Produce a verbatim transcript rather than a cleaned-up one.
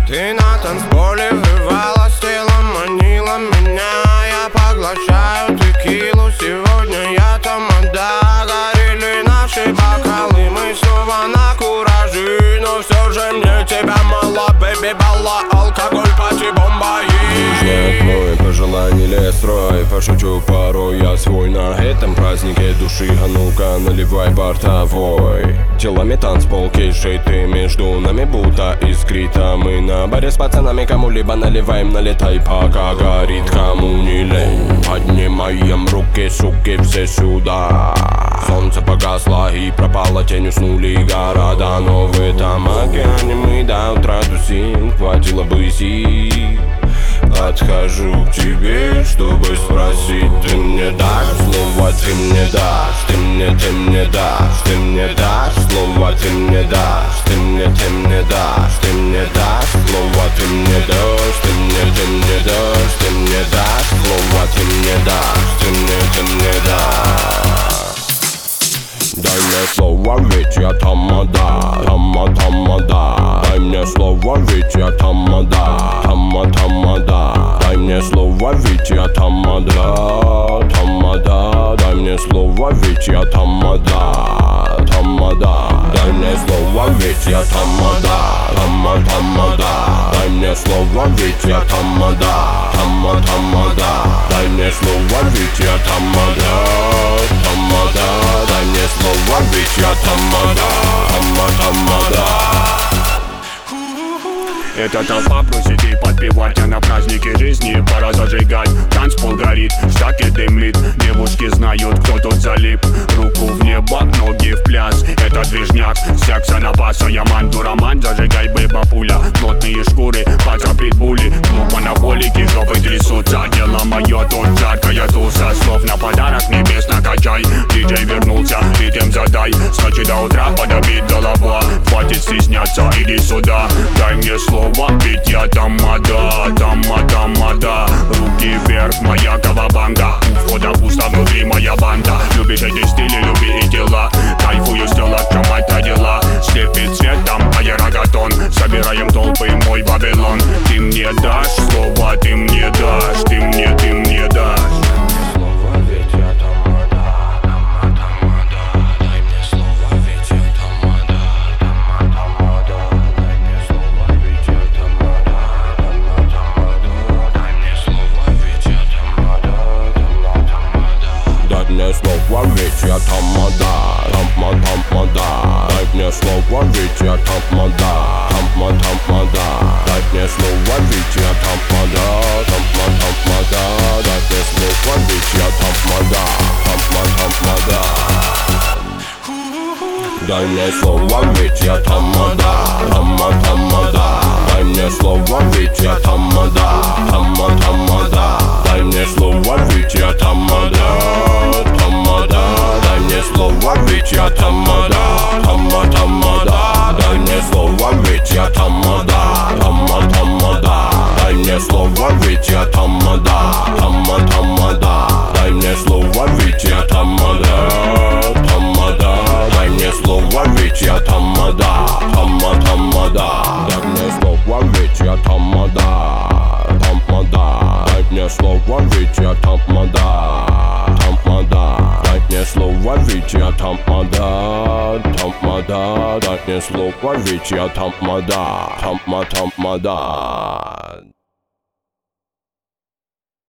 Ты на танцполе врывалась, телом манила меня. Я поглощаю текилу, сегодня я тамада. Горели наши бокалы, мы снова на кураже. Но все же мне тебя мало, бэби, балла, алкоголь, пати, бомба. Знает мой пожелание строй, пошучу порой я свой на этом празднике души. А ну-ка наливай бортовой. Телами танцпол, кейшей ты между нами будто искрита. Мы на баре с пацанами, кому-либо наливаем, налетай, пока горит, кому не лень. Поднимаем руки, суки, все сюда. Солнце погасло и пропало, тень, уснули города. Но в этом океане мы до утра тусим, хватило бы сил. Подхожу к тебе, чтобы спросить: ты мне дашь слово, ты мне дашь, ты мне, ты мне дашь, ты мне дашь слово, ты мне дашь, ты мне, ты мне дашь, ты мне дашь слово, ты мне дашь, ты мне, ты мне дашь, ты мне дашь слово, ты мне дашь, ты мне, ты мне дашь. Дай мне слово, ведь я тамада, тама, тамада. Дай мне слово, ведь я тамада, тама, тамада. Дай мне слово, ведь я тамада, тамада. Дай мне слово, ведь я тамада, тамада. Дай мне слово, ведь я тамада, тама, тамада. Дай мне слово, ведь я тамада, тама, тамада. Дай мне слово, ведь я тамада, тамада. Дай мне слово, ведь я тамада, тама, тамада. Эта толпа просит и подпевать, а на празднике жизни пора зажигать. Танцпол горит, штаки дымлит, девушки знают, кто тут залип. Руку в небо, ноги в пляс, это движняк, секса напаса. Я манду роман, зажигай, бэба, пуля. Плотные шкуры, паца, притбули. Клуб монополики, жопы трясутся. Дело мое, тут жаркая туса. Слов на подарок небес накачай. Диджей вернулся, ритм задай. Скачи до утра, подобит голова. Хватит стесняться, иди сюда. Дай мне слово, ведь я тамада, тама, тамада. Руки вверх, моя кавабанга. У входа пусто, внутри моя банда. Любишь эти стили, люби и дела. Кайфую с тела, в чем это дела. Слепит цветом аэрогатон. Собираем толпы, мой Вавилон. Ты мне дашь слово, ты мне дашь, ты мне, ты мне дашь. Дай мне слово, ведь я тамада, тама, тамада. Дай мне слово, ведь я тамада, тама, тамада. Дай мне слово, ведь я тамада, тама, тамада. Дай мне слово, ведь я тамада, тама, тамада. Дай мне слово, ведь я тамада, тама, тамада. Дай мне слово, ведь я тамада, тама, тамада. Дай мне слово, ведь я тамада, тамада. Дай мне слово, ведь я тамада, тама, тамада. Дай мне слово, ведь я тамада, тама, тамада. Дай мне слово, ведь я тамада, тама, тамада. Дай мне слово, ведь я тамада, тамада. Дай мне слово, ведь я тамада, тама, тамада. Дай мне слово, ведь я тамада, тамада. Дай мне слово, ведь я тамада, тамада. Дай мне слово, ведь я тамада, тамада. Дай мне слово, ведь я тамада, тама, тамада.